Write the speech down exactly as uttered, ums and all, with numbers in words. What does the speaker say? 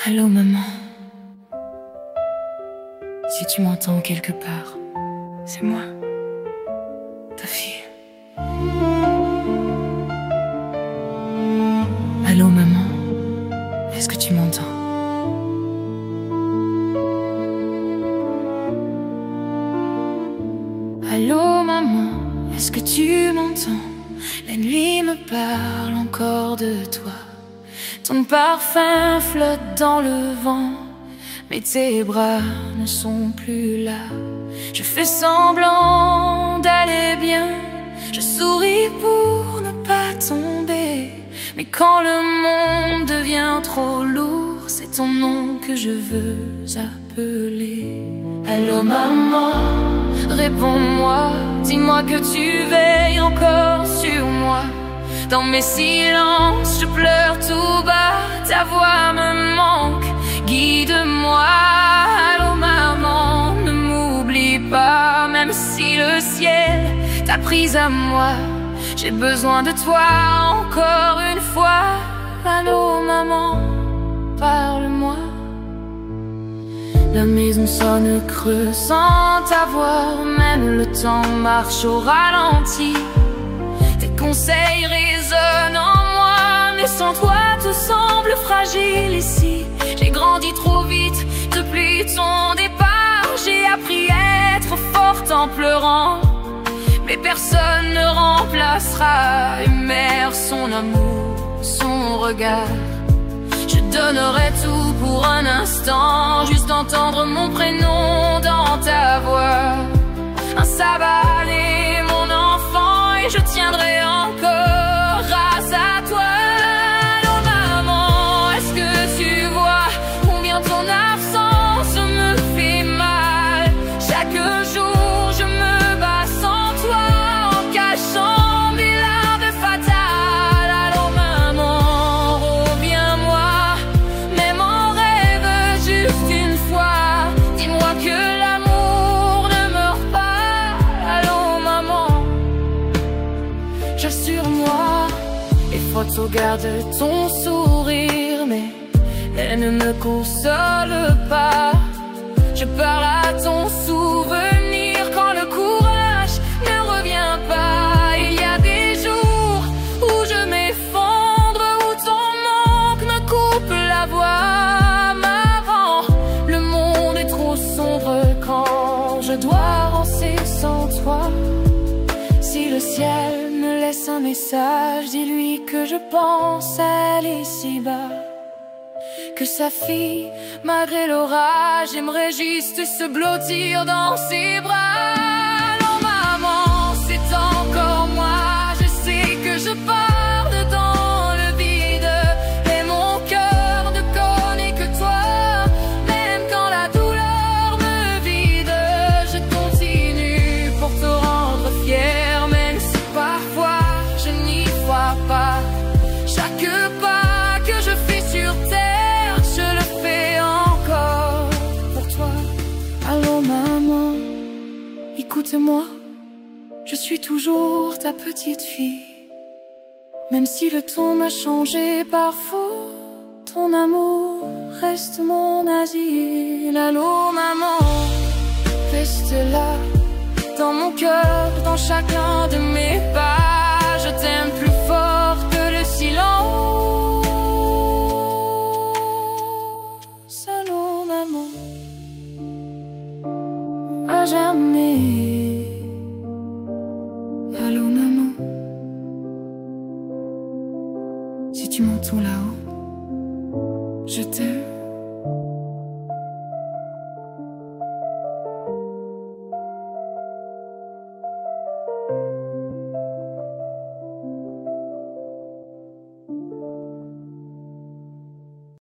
Allô maman, si tu m'entends quelque part, c'est moi, ta fille. Allô maman, est-ce que tu m'entends? Allô maman, est-ce que tu m'entends? La nuit me parle encore de toi. Ton parfum flotte dans le vent, mais tes bras ne sont plus là. Je fais semblant d'aller bien, je souris pour ne pas tomber. Mais quand le monde devient trop lourd, c'est ton nom que je veux appeler. Allô maman, réponds-moi, dis-moi que tu veilles encore sur moi. Dans mes silences, je pleure tout bas, ta voix me manque, guide-moi. Allô maman, ne m'oublie pas, même si le ciel t'a prise à moi. J'ai besoin de toi encore une fois. Allô maman, parle-moi. La maison sonne creux sans ta voix, même le temps marche au ralenti. Tes conseils résonnent en moi, mais sans toi tout semble fragile ici. J'ai grandi trop vite depuis ton départ, j'ai appris à être forte en pleurant. Mais personne ne remplacera une mère, son amour, son regard. Je donnerais tout pour un instant, juste d'entendre mon prénom dans ta voix. Un ça va aller mon enfant, et je tiendrai encore grâce à toi. Allô maman, est-ce que tu vois combien ton absence me fait mal? Chaque jour je me bats sans toi, en cachant mes larmes fatales. Allô maman, reviens-moi, même en rêve juste une fois. Dis-moi que l'amour ne meurt pas. Allô maman, j'assure-moi, les photos gardent ton sourire, mais elles ne me consolent pas. Je parle à ton souvenir quand le courage ne revient pas. Il y a des jours où je m'effondre, où ton manque me coupe la voix. Mais avant, le monde est trop sombre quand je dois avancer sans toi. Si le ciel me laisse un message, dis-lui que je pense à elle ici-bas. Que sa fille, malgré l'orage, aimerait juste se blottir dans ses bras. Allô maman, c'est encore moi, je sais que je parle dans le vide, et mon cœur ne connaît que toi. Même quand la douleur me vide, je continue pour te rendre fier, même si parfois je n'y crois pas. Chaque pas que je fais sur terre, je le fais encore pour toi. Allô maman, écoute-moi, je suis toujours ta petite fille. Même si le ton m'a changé parfois, ton amour reste mon asile. Allô maman, reste là, dans mon cœur, dans chacun de mes pas. Je t'aime plus fort que le silence. Allô maman, à jamais. Allô maman, si tu m'entends là-haut, je t'aime.